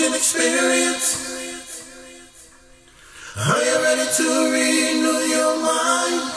life-changing experience. Are you ready to renew your mind?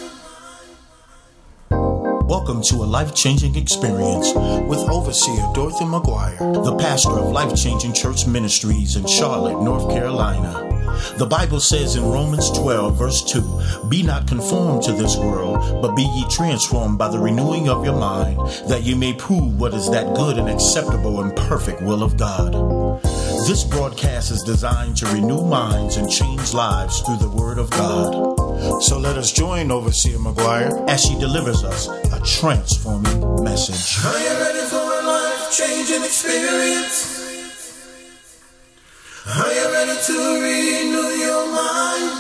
Welcome to a life-changing experience with Overseer Dorothy McGuire, the pastor of Life Changing Church Ministries in Charlotte, North Carolina. The Bible says in Romans 12, verse 2, "Be not conformed to this world, but be ye transformed by the renewing of your mind, that ye may prove what is that good and acceptable and perfect will of God." This broadcast is designed to renew minds and change lives through the Word of God. So let us join Overseer McGuire as she delivers us a transforming message. Are you ready for a life-changing experience? Are you ready to renew your mind?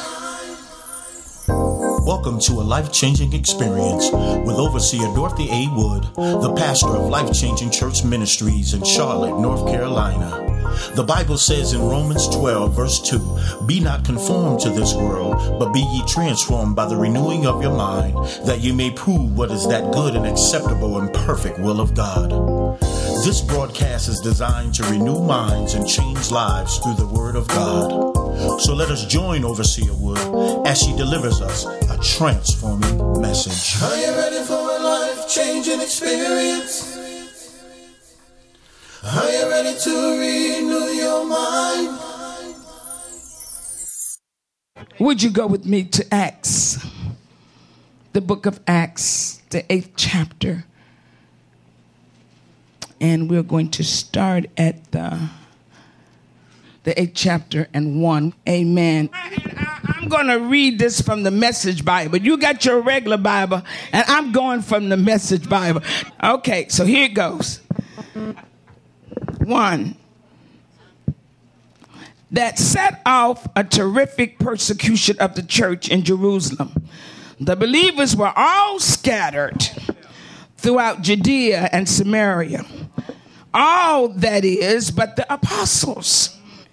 Welcome to a life-changing experience with Overseer Dorothy A. Wood, the pastor of Life Changing Church Ministries in Charlotte, North Carolina. The Bible says in Romans 12, verse 2, "Be not conformed to this world, but be ye transformed by the renewing of your mind, that ye may prove what is that good and acceptable and perfect will of God." This broadcast is designed to renew minds and change lives through the Word of God. So let us join Overseer Wood as she delivers us a transforming message. Are you ready for a life-changing experience? Are you ready to renew your mind? Would you go with me to Acts, the book of Acts, the 8th chapter? And we're going to start at the 8th chapter and 1. Amen. I'm going to read this from the Message Bible. You got your regular Bible, and I'm going from the Message Bible. Okay, so here it goes. 1. That set off a terrific persecution of the church in Jerusalem. The believers were all scattered throughout Judea and Samaria. All, that is, but the apostles.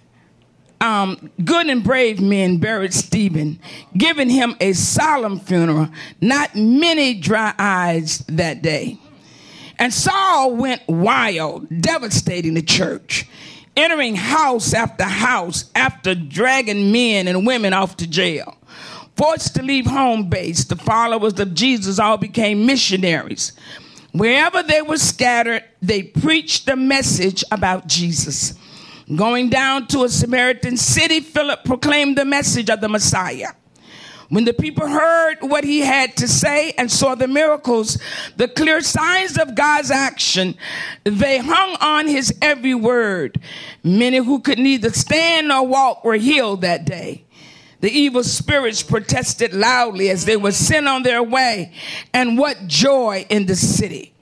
Good and brave men buried Stephen, giving him a solemn funeral. Not many dry eyes that day. And Saul went wild, devastating the church, entering house after house after dragging men and women off to jail. Forced to leave home base, the followers of Jesus all became missionaries. Wherever they were scattered, they preached the message about Jesus. Going down to a Samaritan city, Philip proclaimed the message of the Messiah. When the people heard what he had to say and saw the miracles, the clear signs of God's action, they hung on his every word. Many who could neither stand nor walk were healed that day. The evil spirits protested loudly as they were sent on their way. And what joy in the city.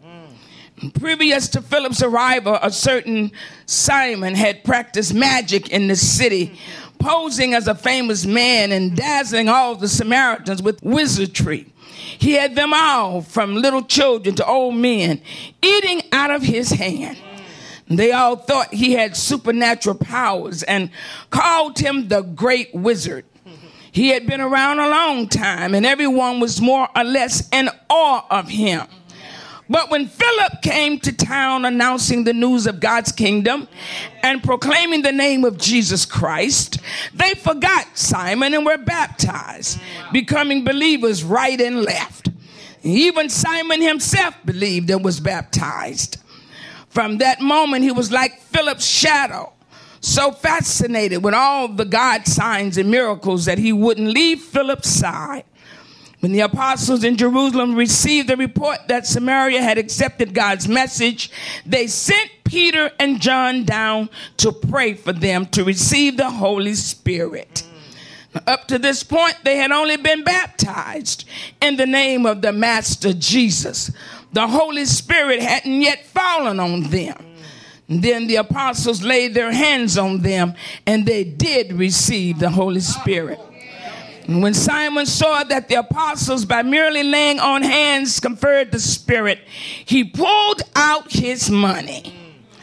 Previous to Philip's arrival, a certain Simon had practiced magic in the city, posing as a famous man and dazzling all the Samaritans with wizardry. He had them all, from little children to old men, eating out of his hand. They all thought he had supernatural powers and called him the great wizard. He had been around a long time, and everyone was more or less in awe of him. But when Philip came to town announcing the news of God's kingdom and proclaiming the name of Jesus Christ, they forgot Simon and were baptized, becoming believers right and left. Even Simon himself believed and was baptized. From that moment, he was like Philip's shadow, so fascinated with all the God signs and miracles that he wouldn't leave Philip's side. When the apostles in Jerusalem received the report that Samaria had accepted God's message, they sent Peter and John down to pray for them to receive the Holy Spirit. Up to this point, they had only been baptized in the name of the Master Jesus. The Holy Spirit hadn't yet fallen on them. Then the apostles laid their hands on them, and they did receive the Holy Spirit. And when Simon saw that the apostles, by merely laying on hands, conferred the Spirit, he pulled out his money,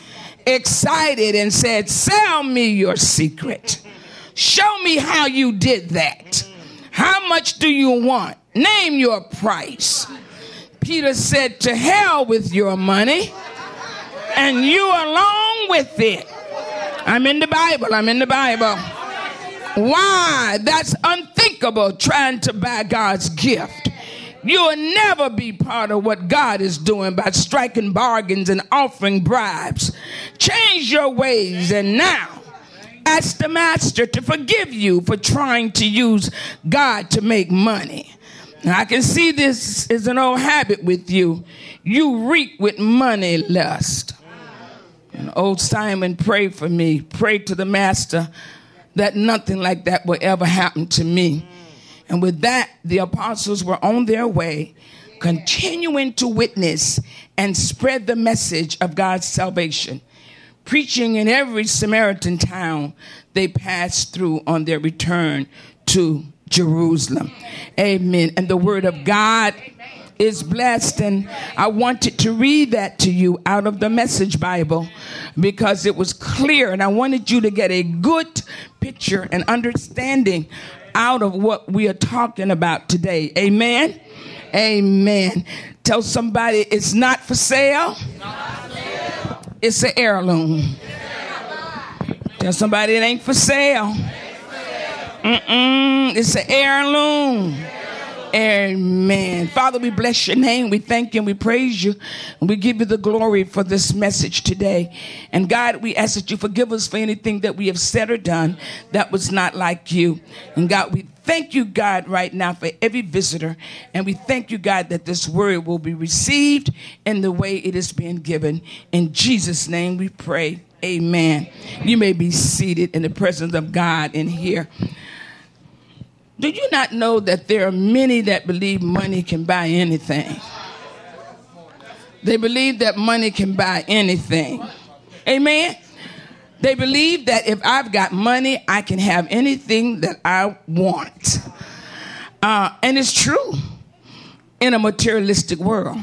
excited, and said, "Sell me your secret. Show me how you did that. How much do you want? Name your price." Peter said, "To hell with your money, and you along with it." I'm in the Bible. I'm in the Bible. Why? That's unthinkable, trying to buy God's gift. You will never be part of what God is doing by striking bargains and offering bribes. Change your ways, and now ask the master to forgive you for trying to use God to make money. Now, I can see this is an old habit with you. You reek with money lust. And old Simon prayed for me, prayed to the master that nothing like that will ever happen to me. And with that, the apostles were on their way, continuing to witness and spread the message of God's salvation, preaching in every Samaritan town they passed through on their return to Jerusalem. Amen. And the word of God is blessed, and I wanted to read that to you out of the Message Bible because it was clear, and I wanted you to get a good picture and understanding out of what we are talking about today. Amen. Amen. Tell somebody it's not for sale. It's an heirloom. Tell somebody it ain't for sale. It's an heirloom. Amen. Father, we bless your name. We thank you and we praise you. And we give you the glory for this message today. And God, we ask that you forgive us for anything that we have said or done that was not like you. And God, we thank you, God, right now for every visitor. And we thank you, God, that this word will be received in the way it is being given. In Jesus' name we pray. Amen. You may be seated in the presence of God in here. Do you not know that there are many that believe money can buy anything? They believe that money can buy anything. Amen? They believe that if I've got money, I can have anything that I want. And it's true in a materialistic world.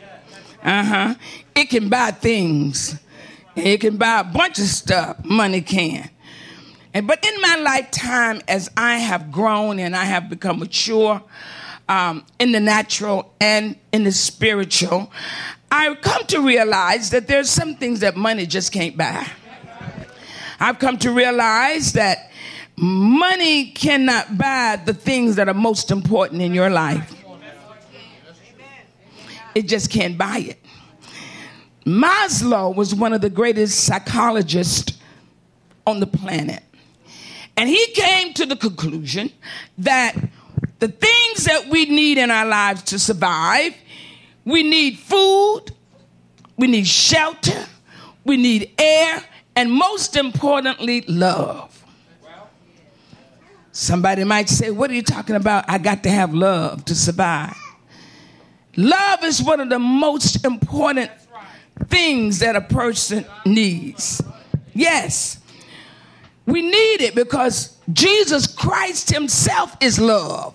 It can buy things. It can buy a bunch of stuff. Money can. But in my lifetime, as I have grown and I have become mature in the natural and in the spiritual, I've come to realize that there's some things that money just can't buy. I've come to realize that money cannot buy the things that are most important in your life. It just can't buy it. Maslow was one of the greatest psychologists on the planet. And he came to the conclusion that the things that we need in our lives to survive, we need food, we need shelter, we need air, and most importantly, love. Somebody might say, what are you talking about? I got to have love to survive. Love is one of the most important things that a person needs. Yes. We need it because Jesus Christ himself is love.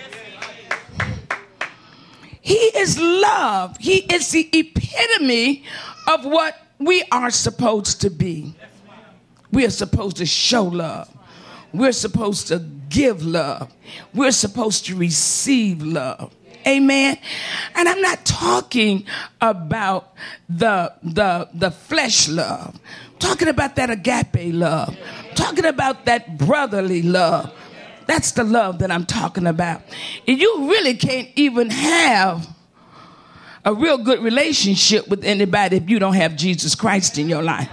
He is love. He is the epitome of what we are supposed to be. We are supposed to show love. We're supposed to give love. We're supposed to receive love. Amen. And I'm not talking about the flesh love. I'm talking about that agape love. I'm talking about that brotherly love. That's the love that I'm talking about. And you really can't even have a real good relationship with anybody if you don't have Jesus Christ in your life.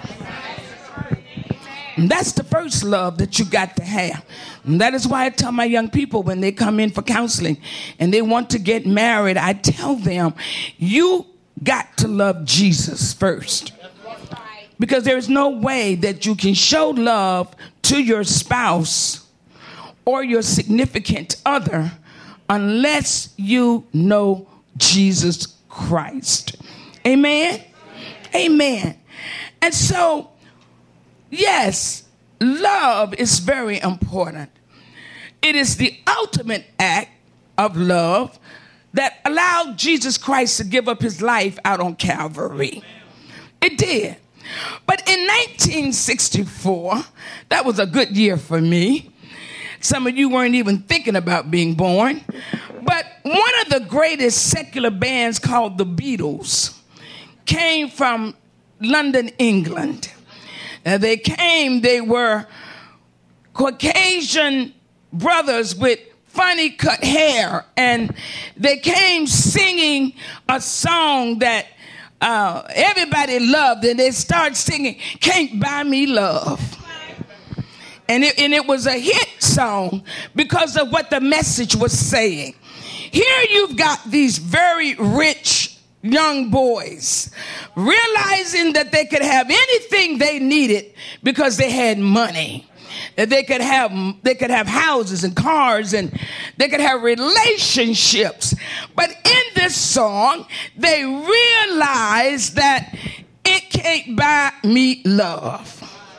And that's the first love that you got to have. And that is why I tell my young people when they come in for counseling and they want to get married, I tell them, you got to love Jesus first. Because there is no way that you can show love to your spouse or your significant other unless you know Jesus Christ. Amen? Amen. And so, yes, love is very important. It is the ultimate act of love that allowed Jesus Christ to give up his life out on Calvary. It did. But in 1964, that was a good year for me. Some of you weren't even thinking about being born. But one of the greatest secular bands called the Beatles came from London, England. They came, they were Caucasian brothers with funny cut hair, and they came singing a song that everybody loved, and they started singing "Can't Buy Me Love." And it was a hit song because of what the message was saying. Here you've got these very rich young boys realizing that they could have anything they needed because they had money. That they could have houses and cars, and they could have relationships. But in this song, they realized that it can't buy me love.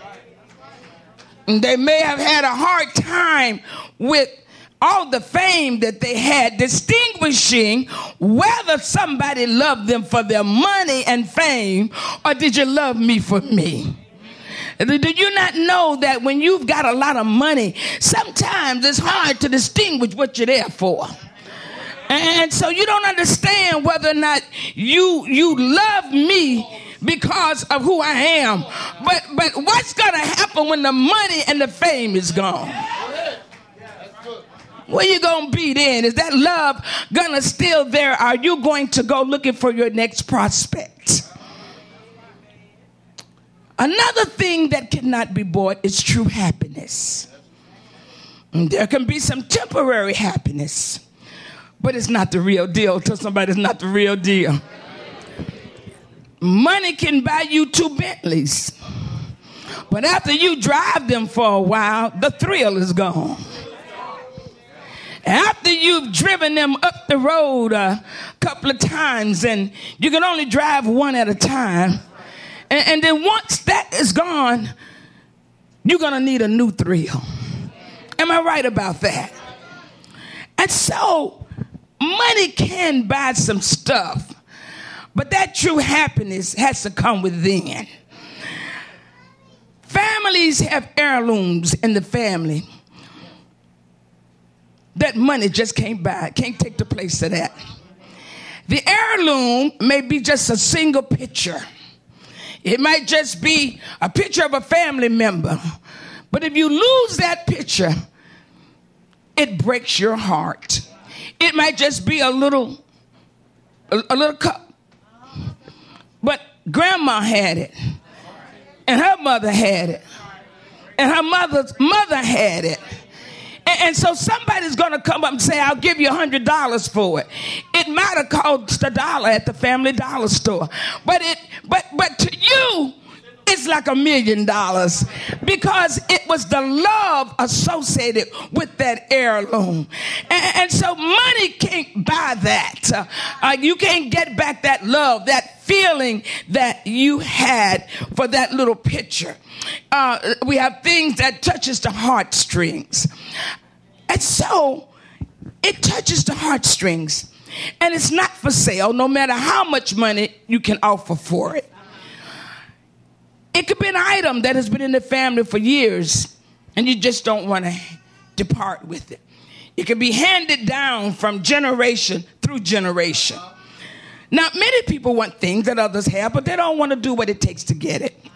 They may have had a hard time with all the fame that they had, distinguishing whether somebody loved them for their money and fame, or did you love me for me? Do you not know that when you've got a lot of money, sometimes it's hard to distinguish what you're there for? And so you don't understand whether or not you love me because of who I am. But what's going to happen when the money and the fame is gone? Where you going to be then? Is that love going to still there? Are you going to go looking for your next prospect? Another thing that cannot be bought is true happiness. And there can be some temporary happiness, but it's not the real deal. Tell somebody it's not the real deal. Money can buy you 2 Bentleys, but after you drive them for a while, the thrill is gone. After you've driven them up the road a couple of times, and you can only drive one at a time, and then once that is gone, you're going to need a new thrill. Am I right about that? And so money can buy some stuff, but that true happiness has to come within. Families have heirlooms in the family that money just can't buy, can't take the place of that. The heirloom may be just a single picture. It might just be a picture of a family member. But if you lose that picture, it breaks your heart. It might just be a little cup. But grandma had it, and her mother had it, and her mother's mother had it. And so somebody's going to come up and say, I'll give you $100 for it. It might have cost $1 at the family dollar store. But to you, it's like $1 million because it was the love associated with that heirloom. And so money can't buy that. You can't get back that love, that feeling that you had for that little picture. We have things that touches the heartstrings. And so it touches the heartstrings. And it's not for sale, no matter how much money you can offer for it. It could be an item that has been in the family for years, and you just don't want to depart with it. It can be handed down from generation through generation. Now, many people want things that others have, but they don't want to do what it takes to get it.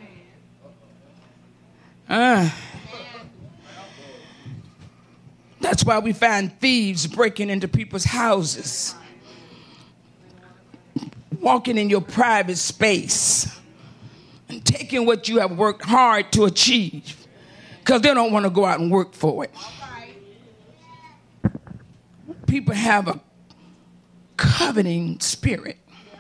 That's why we find thieves breaking into people's houses, walking in your private space, and taking what you have worked hard to achieve because they don't want to go out and work for it. People have a coveting spirit.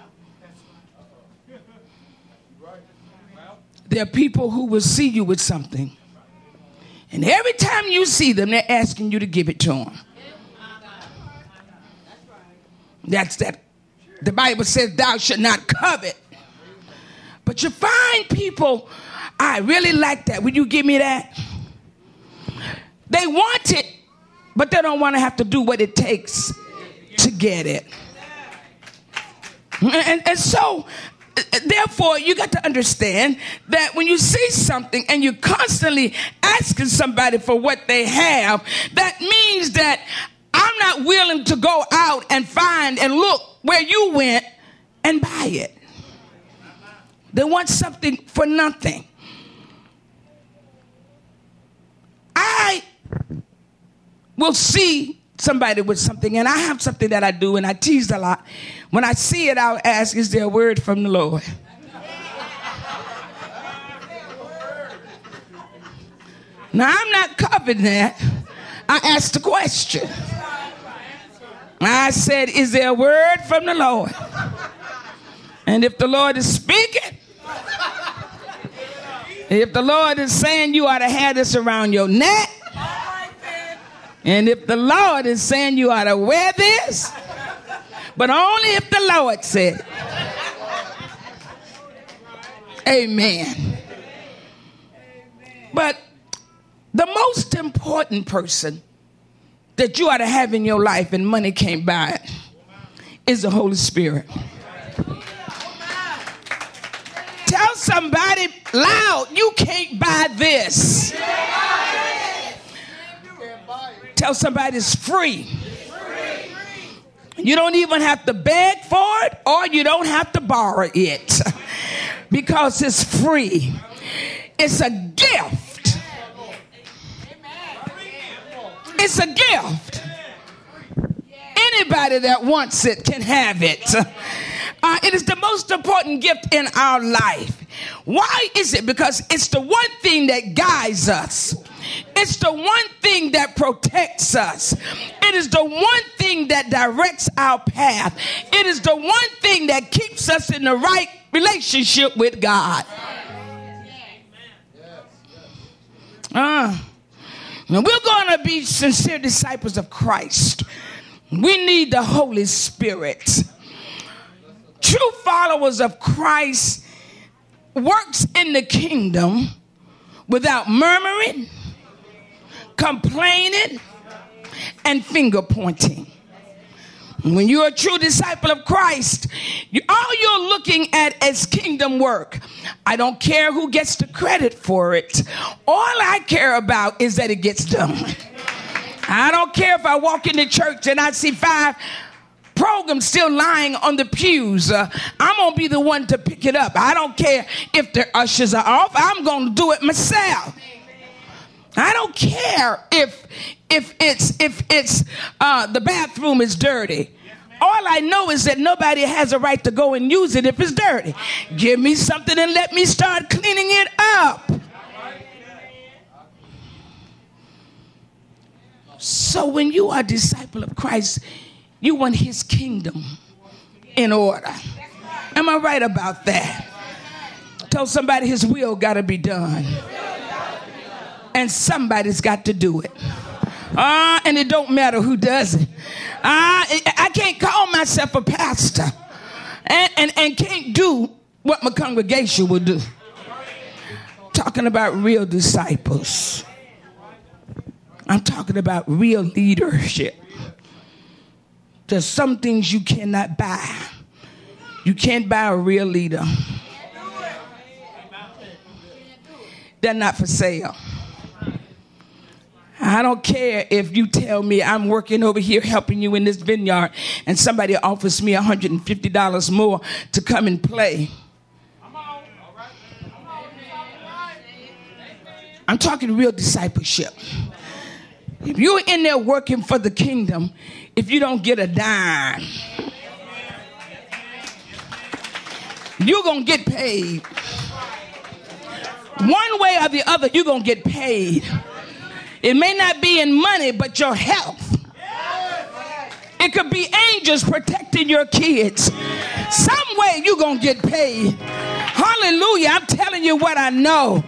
There are people who will see you with something, and every time you see them, they're asking you to give it to them. That's that. The Bible says, thou shalt not covet. But you find people, I really like that. Will you give me that? They want it, but they don't want to have to do what it takes to get it. And so, therefore, you got to understand that when you see something and you're constantly asking somebody for what they have, that means that I'm not willing to go out and find and look where you went and buy it. They want something for nothing. will see somebody with something, and I have something that I do, and I tease a lot. When I see it, I'll ask, is there a word from the Lord? Now, I'm not covering that. I asked the question. I said, is there a word from the Lord? And if the Lord is speaking, if the Lord is saying you ought to have this around your neck, and if the Lord is saying you ought to wear this, but only if the Lord said it. Amen. But the most important person that you ought to have in your life, and money can't buy it, is the Holy Spirit. Tell somebody loud, you can't buy this. Tell somebody it's free. You don't even have to beg for it, or you don't have to borrow it, because it's free. It's a gift. It's a gift. Anybody that wants it can have it. It is the most important gift in our life. Why is it? Because it's the one thing that guides us. It's the one thing that protects us. It is the one thing that directs our path. It is the one thing that keeps us in the right relationship with God. Now we're going to be sincere disciples of Christ. We need the Holy Spirit. True followers of Christ works in the kingdom without murmuring, complaining, and finger pointing. When you're a true disciple of Christ, all you're looking at is kingdom work. I don't care who gets the credit for it. All I care about is that it gets done. I don't care if I walk into church and I see 5 programs still lying on the pews. I'm going to be the one to pick it up. I don't care if the ushers are off. I'm going to do it myself. I don't care if it's the bathroom is dirty. All I know is that nobody has a right to go and use it if it's dirty. Give me something and let me start cleaning it up. So when you are a disciple of Christ, you want his kingdom in order. Am I right about that? Tell somebody his will got to be done. And somebody's got to do it. And it don't matter who does it. I can't call myself a pastor and can't do what my congregation will do. Talking about real disciples. I'm talking about real leadership. There's some things you cannot buy. You can't buy a real leader. They're not for sale. I don't care if you tell me I'm working over here helping you in this vineyard and somebody offers me $150 more to come and play. I'm talking real discipleship. If you're in there working for the kingdom, if you don't get a dime, you're going to get paid. One way or the other, you're going to get paid. It may not be in money, but your health. It could be angels protecting your kids. Some way you're going to get paid. Hallelujah. I'm telling you what I know.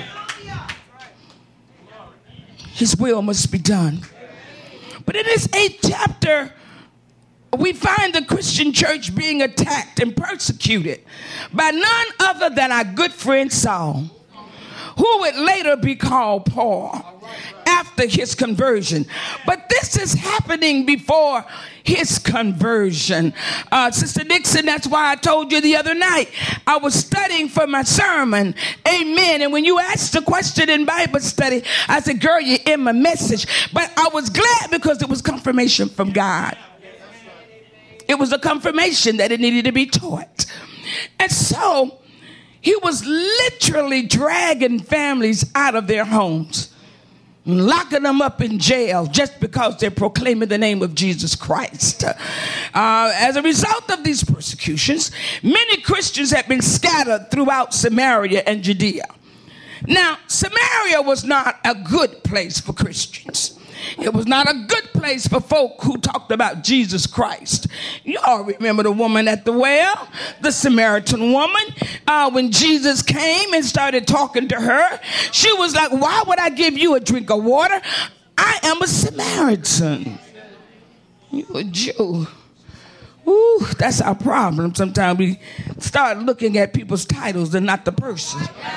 His will must be done. But in this 8th chapter, we find the Christian church being attacked and persecuted by none other than our good friend Saul, who would later be called Paul after his conversion. But this is happening before his conversion. Sister Dixon, that's why I told you the other night, I was studying for my sermon. Amen. And when you asked the question in Bible study, I said, girl, you're in my message. But I was glad because it was confirmation from God. It was a confirmation that it needed to be taught. And so he was literally dragging families out of their homes. locking them up in jail just because they're proclaiming the name of Jesus Christ. As a result of these persecutions, many Christians have been scattered throughout Samaria and Judea. Now, Samaria was not a good place for Christians. It was not a good place for folk who talked about Jesus Christ. You all remember the woman at the well, the Samaritan woman. When Jesus came and started talking to her, she was like, why would I give you a drink of water? I am a Samaritan. You a Jew. Ooh, that's our problem. Sometimes we start looking at people's titles and not the person.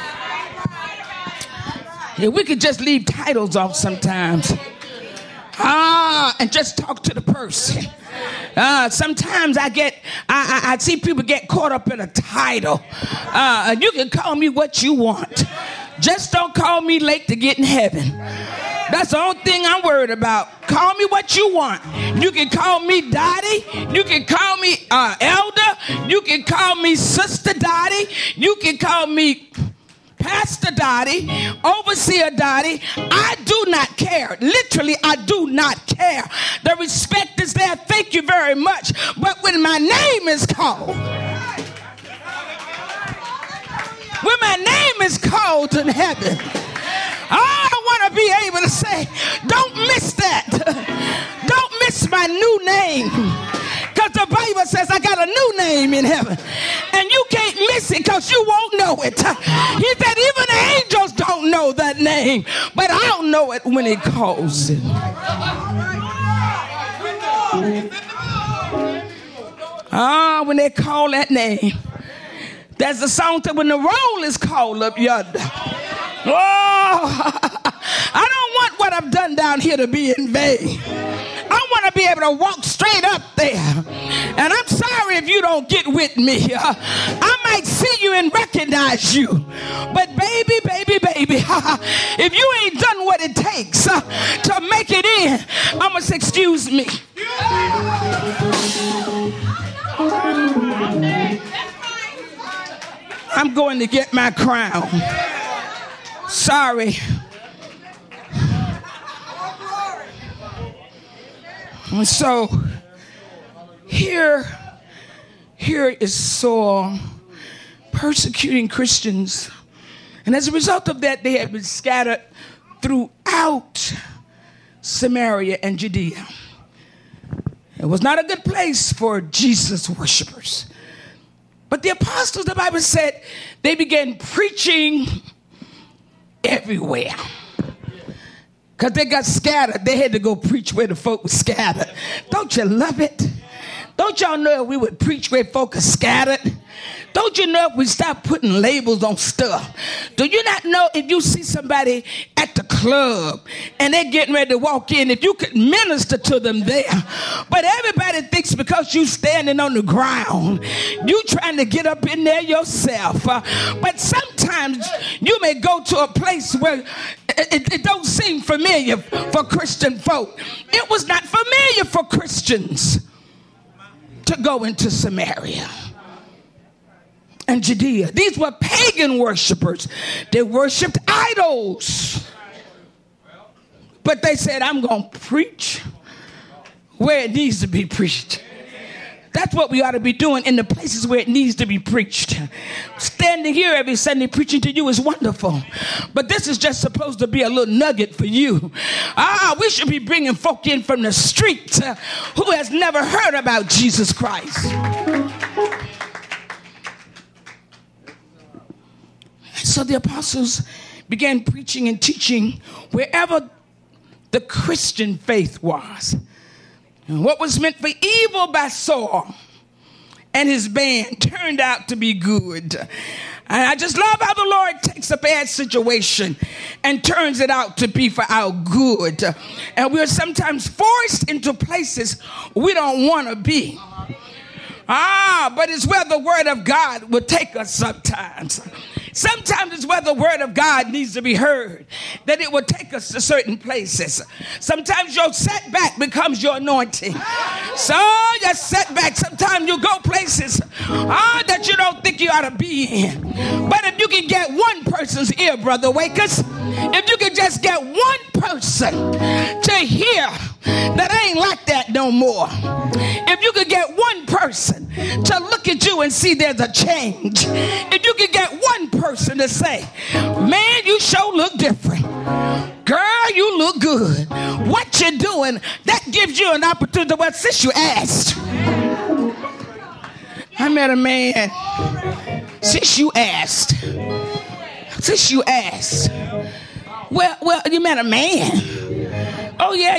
Yeah, we could just leave titles off sometimes. And just talk to the person. Sometimes I see people get caught up in a title. You can call me what you want. Just don't call me late to get in heaven. That's the only thing I'm worried about. Call me what you want. You can call me Dottie. You can call me Elder. You can call me Sister Dottie. You can call me Pastor Dottie, Overseer Dottie. I do not care. Literally, I do not care. The respect is there. Thank you very much. But when my name is called, in heaven, I want to be able to say, don't miss that. Don't miss my new name. Because the Bible says I got a new name in heaven. And you can't miss it because you won't know it. He said even the angels don't know that name. But I'll know it when he calls it. When they call that name. There's a song that when the roll is called up yonder. I don't want what I've done down here to be in vain. I want to be able to walk straight up there. And I'm sorry if you don't get with me. I might see you and recognize you. But baby, if you ain't done what it takes to make it in, I'm going to say, excuse me. I'm going to get my crown. Sorry. And so here is Saul persecuting Christians. And as a result of that, they had been scattered throughout Samaria and Judea. It was not a good place for Jesus worshipers. But the apostles, the Bible said, they began preaching everywhere. Because they got scattered. They had to go preach where the folk were scattered. Don't you love it? Don't y'all know if we would preach where folk are scattered? Don't you know if we stop putting labels on stuff? Do you not know if you see somebody at the club and they're getting ready to walk in, if you could minister to them there? But everybody thinks because you standing on the ground, you trying to get up in there yourself. But sometimes you may go to a place where it don't seem familiar for Christian folk. It was not familiar for Christians to go into Samaria and Judea. These were pagan worshipers. They worshiped idols. But they said, I'm going to preach where it needs to be preached. That's what we ought to be doing in the places where it needs to be preached. Standing here every Sunday preaching to you is wonderful. But this is just supposed to be a little nugget for you. We should be bringing folk in from the street who has never heard about Jesus Christ. So the apostles began preaching and teaching wherever the Christian faith was. And what was meant for evil by Saul and his band turned out to be good. And I just love how the Lord takes a bad situation and turns it out to be for our good. And we're sometimes forced into places we don't want to be. But it's where the word of God will take us sometimes. Sometimes it's where the word of God needs to be heard, that it will take us to certain places. Sometimes your setback becomes your anointing. So your setback, sometimes you go places that you don't think you ought to be in. But if you can get one person's ear, Brother Wakers, if you can just get one person to hear that I ain't like that no more. If you could get one person to look at you and see there's a change. If you could get one person to say, man, you sure look different. Girl, you look good. What you doing? That gives you an opportunity. Well, since you asked. I met a man. Since you asked. Well, you met a man. Oh, yeah.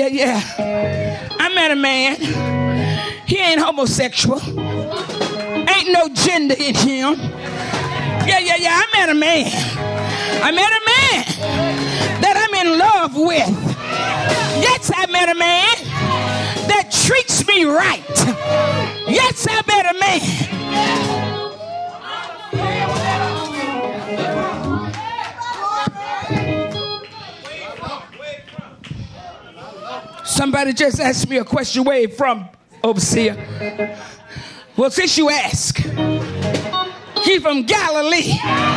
I met a man. He ain't homosexual. Ain't no gender in him. Yeah. I met a man that I'm in love with. Yes, I met a man that treats me right. Yes, I met a man. Somebody just asked me a question way from overseer. Well, since you ask, he from Galilee.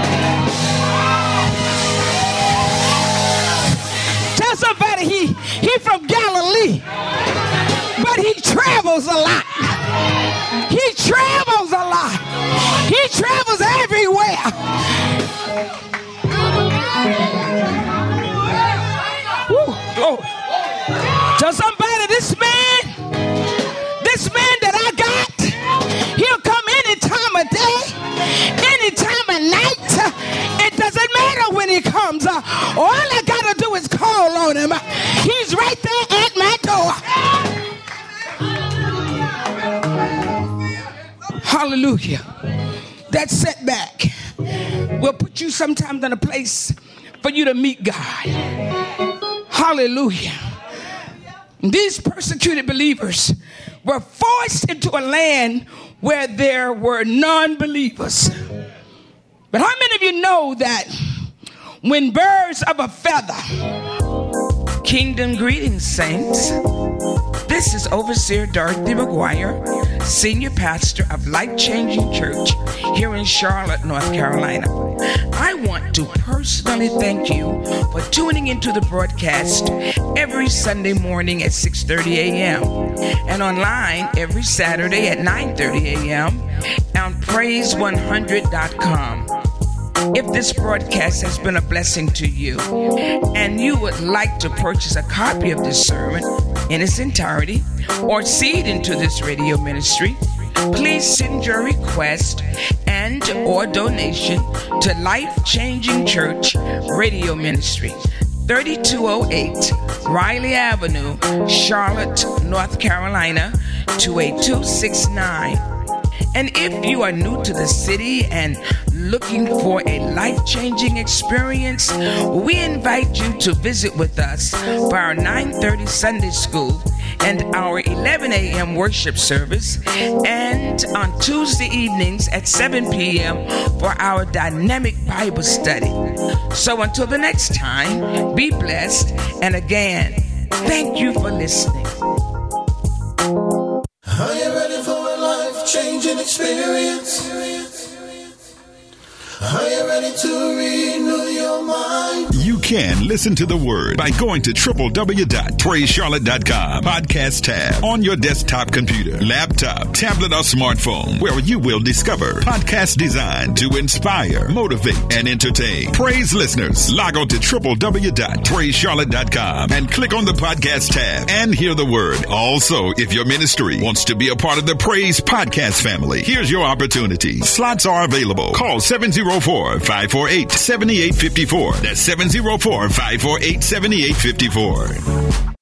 Tell somebody he from Galilee, but he travels a lot. He travels a lot. He travels everywhere. Woo, oh. Tell somebody, this man that I got, he'll come any time of day, any time of night. It doesn't matter when he comes. All I gotta do is call on him. He's right there at my door. Hallelujah. That setback will put you sometimes in a place for you to meet God. Hallelujah. These persecuted believers were forced into a land where there were non-believers. But how many of you know that when birds of a feather? Kingdom greetings, saints. This is Overseer Dorothy McGuire, Senior Pastor of Life Changing Church here in Charlotte, North Carolina. I want to personally thank you for tuning into the broadcast every Sunday morning at 6:30 a.m. and online every Saturday at 9:30 a.m. on praise100.com. If this broadcast has been a blessing to you and you would like to purchase a copy of this sermon in its entirety or seed into this radio ministry, please send your request and or donation to Life Changing Church Radio Ministry, 3208 Riley Avenue, Charlotte, North Carolina, 28269. And if you are new to the city and looking for a life-changing experience, we invite you to visit with us for our 9:30 Sunday school and our 11 a.m. worship service, and on Tuesday evenings at 7 p.m. for our dynamic Bible study. So until the next time, be blessed, and again, thank you for listening. Are you ready for a life-changing experience? Are you ready to renew your mind? You can listen to the word by going to www.praisecharlotte.com podcast tab on your desktop computer, laptop, tablet, or smartphone, where you will discover podcasts designed to inspire, motivate, and entertain. Praise listeners, log on to www.praisecharlotte.com and click on the podcast tab and hear the word. Also, if your ministry wants to be a part of the Praise Podcast family, here's your opportunity. Slots are available. Call 704-548-7854. That's 704-548-7854.